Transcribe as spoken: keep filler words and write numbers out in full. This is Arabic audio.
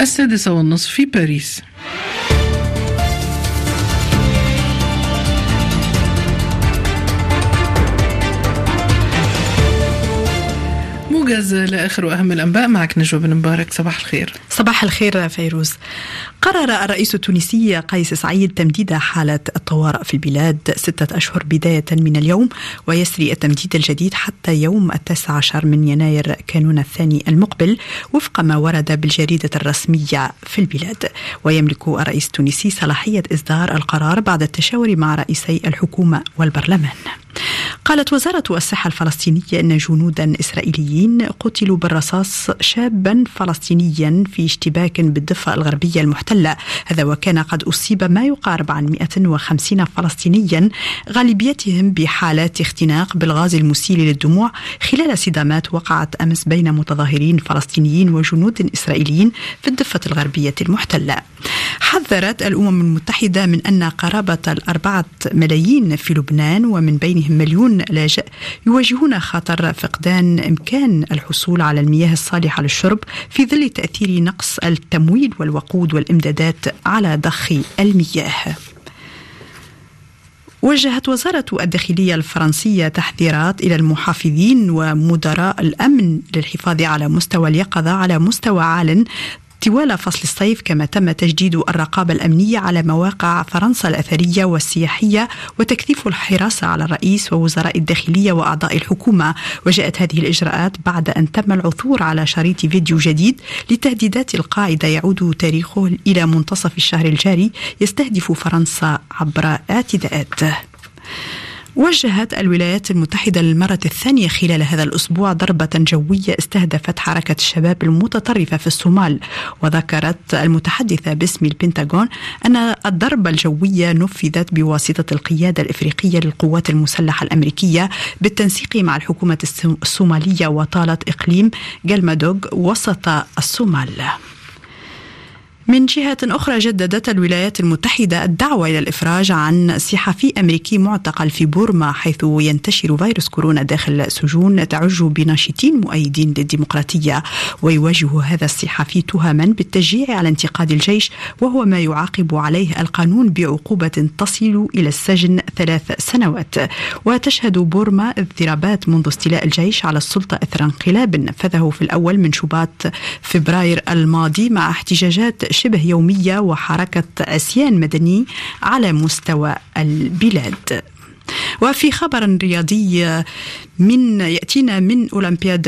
السادسة والنصف في باريس. موجز لآخر وأهم الأنباء معك نجوى بن مبارك. صباح الخير. صباح الخير فيروز. قرر الرئيس التونسي قيس سعيد تمديد حالة الطوارئ في البلاد ستة أشهر بداية من اليوم، ويسري التمديد الجديد حتى يوم التاسع عشر من يناير كانون الثاني المقبل وفق ما ورد بالجريدة الرسمية في البلاد. ويملك الرئيس التونسي صلاحية إصدار القرار بعد التشاور مع رئيسي الحكومة والبرلمان. قالت وزارة الصحة الفلسطينية أن جنودا إسرائيليين قتلوا بالرصاص شابا فلسطينيا في اشتباك بالضفة الغربية المحتلة، هذا وكان قد أصيب ما يقارب عن مئة وخمسين فلسطينيا غالبيتهم بحالات اختناق بالغاز المسيل للدموع خلال صدامات وقعت أمس بين متظاهرين فلسطينيين وجنود إسرائيليين في الضفة الغربية المحتلة. حذرت الأمم المتحدة من أن قرابة الأربعة ملايين في لبنان ومن بينهم مليون لاجئ يواجهون خطر فقدان إمكان الحصول على المياه الصالحة للشرب في ظل تأثير نقص التمويل والوقود والإمدادات على ضخ المياه. وجهت وزارة الداخلية الفرنسية تحذيرات إلى المحافظين ومدراء الأمن للحفاظ على مستوى اليقظة على مستوى عال طوال فصل الصيف، كما تم تجديد الرقابة الأمنية على مواقع فرنسا الأثرية والسياحية وتكثيف الحراسة على الرئيس ووزراء الداخلية وأعضاء الحكومة. وجاءت هذه الإجراءات بعد أن تم العثور على شريط فيديو جديد لتهديدات القاعدة يعود تاريخه إلى منتصف الشهر الجاري يستهدف فرنسا عبر اعتداءات. وجهت الولايات المتحدة للمرة الثانية خلال هذا الأسبوع ضربة جوية استهدفت حركة الشباب المتطرفة في الصومال. وذكرت المتحدثة باسم البنتاغون أن الضربة الجوية نفذت بواسطة القيادة الإفريقية للقوات المسلحة الأمريكية بالتنسيق مع الحكومة الصومالية وطالت إقليم جالمادوغ وسط الصومال. من جهة أخرى جددت الولايات المتحدة الدعوة إلى الإفراج عن صحفي أمريكي معتقل في بورما حيث ينتشر فيروس كورونا داخل سجون تعج بناشطين مؤيدين للديمقراطية. ويواجه هذا الصحفي تهما بالتشجيع على انتقاد الجيش، وهو ما يعاقب عليه القانون بعقوبة تصل إلى السجن ثلاث سنوات. وتشهد بورما اضطرابات منذ استيلاء الجيش على السلطة إثر انقلاب نفذه في الأول من شباط فبراير الماضي مع احتجاجات شبه يومية وحركة عصيان مدني على مستوى البلاد. وفي خبر رياضي من يأتينا من أولمبياد